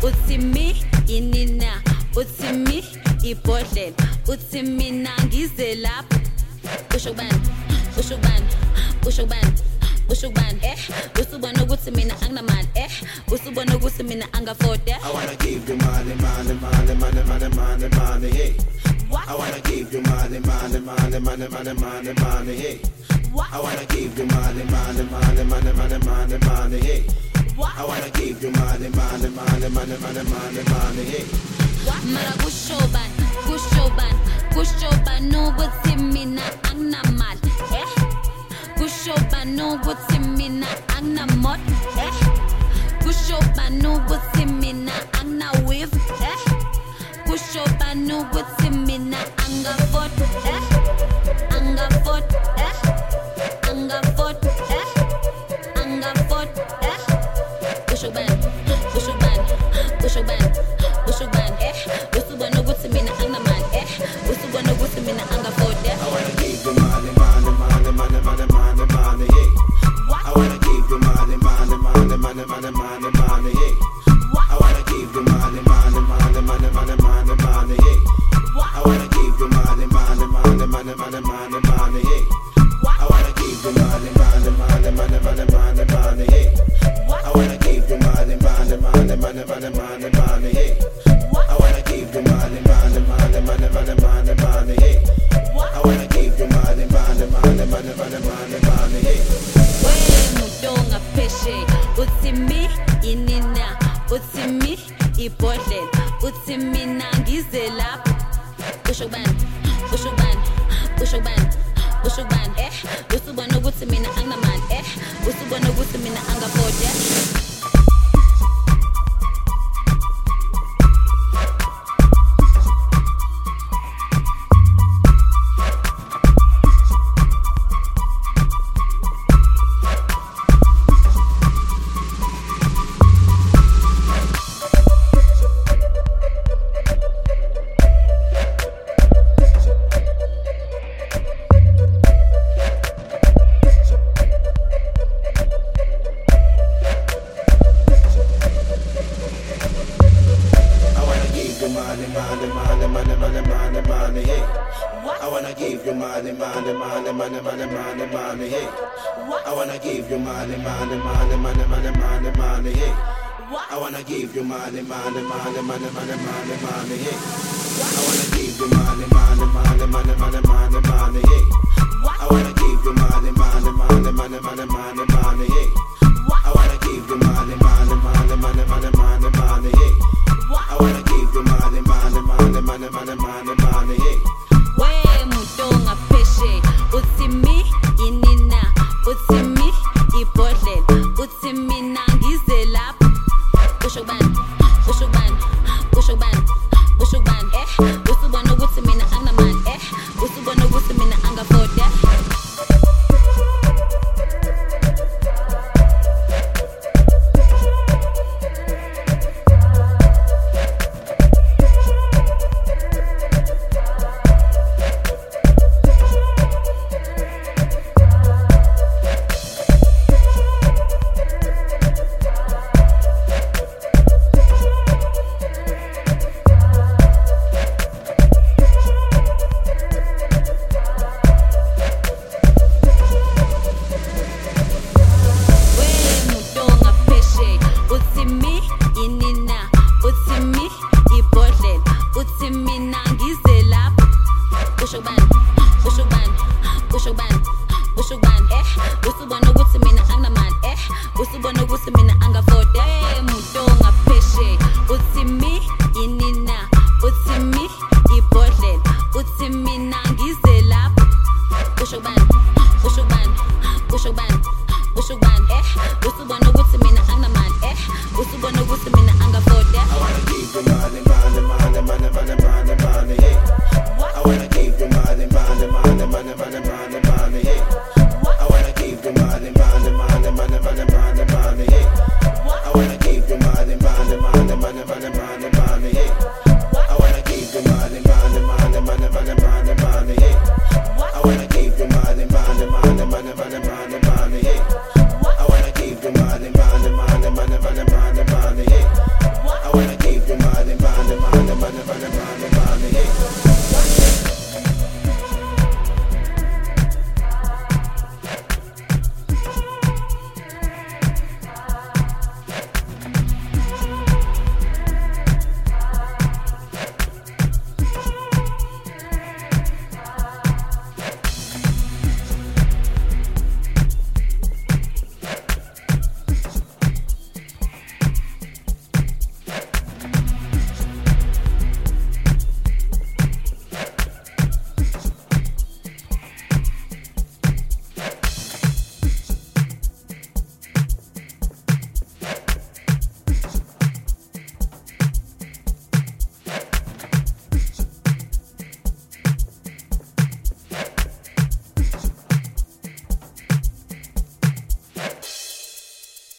uthi mi inina, uthi mi ibhodlela, uthi mina ngize lapho. Usho bani, usho bani, usho bani, usho bani, usubona ukuthi mina anginamali, usubona ukuthi mina angafode. I wanna give you money, money, money, money, money, money, money, hey. What? I wanna give you money, money, money, money, money, money, money, hey. What? I wanna give you money, money, money, money, money, money, money, hey. What? I wanna give you money, money, money, money, money, money, money, hey. Mara kusho bani, kusho bani, kusho bani ukuthi mina anginamali, kusho bani ukuthi mina anginamali, kusho bani ukuthi mina anginaweave, kusho bani ukuthi mina angafode, angafode, angafode, angafode, kusho bani, kusho bani, kusho bani, kusho bani, usubona ukuthi mina anginamali, usubona ukuthi mina angafode. I wanna give you money, money, money, money, money, money, money, hey. I wanna give you money, money, money, money, money, money, money, hey. I wanna give you money, money, money, money, money, money, money, hey. I wanna give you money, money, money, money, money, money, money, hey. I wanna give you money, money, money, money, money, money, money, hey. I wanna give you money, money, money, money, money, money, money, hey. I wanna give you money, money, money, money, money, money, money, hey. I wanna give you money, money, money, money, money, money, money, hey. Mutonga peshe, uthi mi inina, uthi mi ibhodlela, uthi mina ngize lapho. Usho bani, usho bani, usho bani, usho bani, usubona ukuthi mina anginamali, usubona ukuthi mina angafode. Money, money, money, money, money, money, money, hey. I wanna give you money, money, money, money, money, money, money, hey. I wanna give you money, money, money, money, money, money, money, hey. I wanna give you money, money, money, money, money, money, money, hey. I wanna give you money, money, money, money, money, money, money, hey. I wanna give you money, money, money, money, money, money, money, hey. I wanna give you money, money, money, money, money, money, money, hey. I wanna give you money, money, money, money, money, money, money, hey. Mutonga peshe, uthi mi inina, uthi mi ibhodlela, uthi mina ngize lapho. Usho bani, usho bani, usho bani, usho bani, usubona ukuthi mina anginamali, usubona ukuthi mina angafode. Usho bani, usho bani, usho bani, usho bani, usubona ukuthi mina anginamali, usubona ukuthi mina angafode. Mutonga peshe, uthi mi inina, uthi mi ibhodlela, uthi mina ngize lapho. Usho bani, usho bani, usho bani, usho bani, usubona ukuthi mina anginamali, usubona ukuthi mina angafode. I wanna give you money, money, money, money, money, money, money, hey. I wanna give you money, money.